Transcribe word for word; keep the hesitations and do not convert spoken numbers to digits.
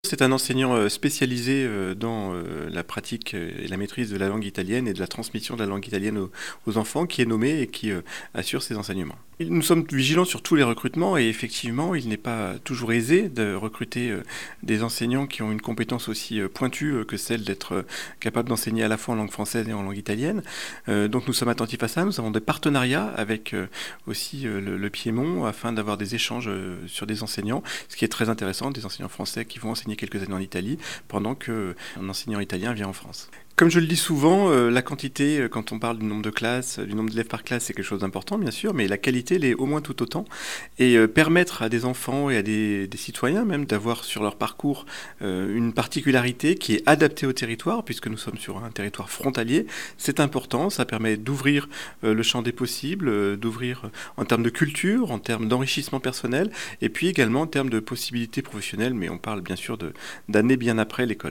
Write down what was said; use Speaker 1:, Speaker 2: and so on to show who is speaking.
Speaker 1: C'est un enseignant euh, spécialisé euh, dans euh, la pratique euh, et la maîtrise de la langue italienne et de la transmission de la langue italienne aux, aux enfants qui est nommé et qui euh, assure ces enseignements. Nous sommes vigilants sur tous les recrutements et effectivement, il n'est pas toujours aisé de recruter euh, des enseignants qui ont une compétence aussi euh, pointue euh, que celle d'être euh, capable d'enseigner à la fois en langue française et en langue italienne. Euh, donc nous sommes attentifs à ça. Nous avons des partenariats avec euh, aussi euh, le, le Piémont afin d'avoir des échanges euh, sur des enseignants, ce qui est très intéressant, des enseignants français qui vont enseigner quelques années en Italie pendant qu'un enseignant italien vient en France. Comme je le dis souvent, euh, la quantité, euh, quand on parle du nombre de classes, euh, du nombre d'élèves par classe, c'est quelque chose d'important, bien sûr, mais la qualité l'est au moins tout autant. Et euh, permettre à des enfants et à des, des citoyens même d'avoir sur leur parcours euh, une particularité qui est adaptée au territoire, puisque nous sommes sur un territoire frontalier, c'est important. Ça permet d'ouvrir euh, le champ des possibles, euh, d'ouvrir euh, en termes de culture, en termes d'enrichissement personnel, et puis également en termes de possibilités professionnelles, mais on parle bien sûr de, d'années bien après l'école.